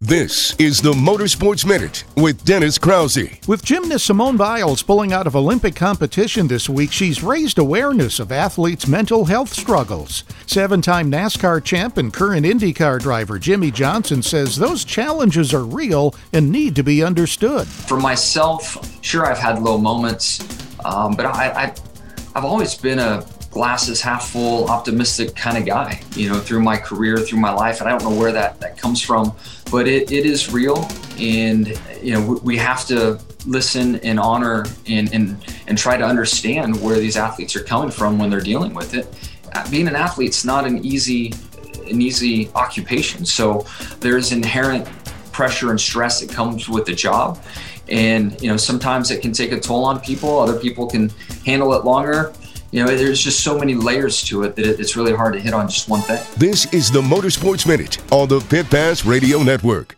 This is the Motorsports Minute with Dennis Krause. With gymnast Simone Biles pulling out of Olympic competition this week, she's raised awareness of athletes' mental health struggles. 7-time NASCAR champ and current IndyCar driver Jimmie Johnson says those challenges are real and need to be understood. For myself, sure, I've had low moments, but I've always been a glasses half full, optimistic kind of guy, through my career, through my life. And I don't know where that comes from, but it is real. And, we have to listen and honor and try to understand where these athletes are coming from when they're dealing with it. Being an athlete's not an easy occupation. So there's inherent pressure and stress that comes with the job. And, sometimes it can take a toll on people. Other people can handle it longer. There's just so many layers to it that it's really hard to hit on just one thing. This is the Motorsports Minute on the Pit Pass Radio Network.